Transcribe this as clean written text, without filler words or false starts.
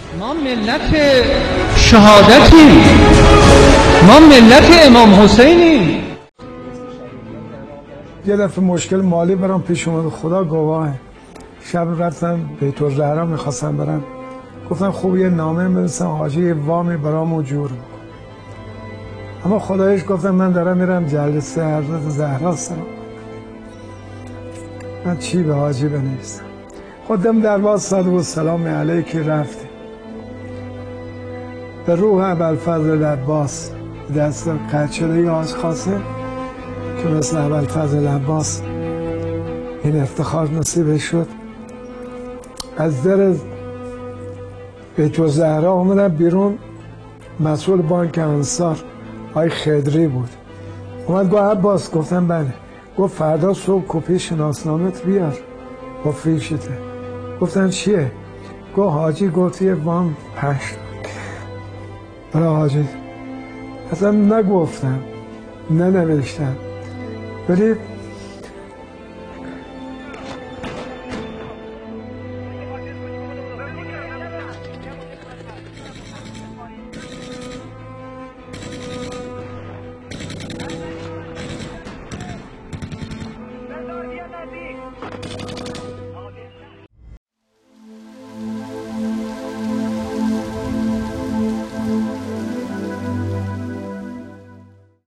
ما ملت شهادتیم، ما ملت امام حسینیم. یه دفعه مشکل مالی برام پیش اومد، خدا گواهه. شب رفتم بیت الزهرا میخواستم برم، گفتم خوب یه نامه بنویسم حاجی یه وامی برامو جور کن. اما خدایش گفتم من دارم میرم جلسه حضرت زهرا سلام، من چی به حاجی بنویسم؟ خودم در باز صادق و سلام علیک رفتیم به روح ابوالفضل عباس، دست قدشده حاج خاصه که مثل ابوالفضل عباس این افتخار نصیبش شد. از در بیت الزهرا اومدم بیرون، مسئول بانک انصار آقای خدری بود، اومد گفت عباس، گفتم بله. گفت فردا صبح کپی شناسنامت بیار با فیشته. گفتم چیه؟ گفت حاجی گفت یه وام پشت برای حاجی. اصلا نگفتم، ننوشتم، ولی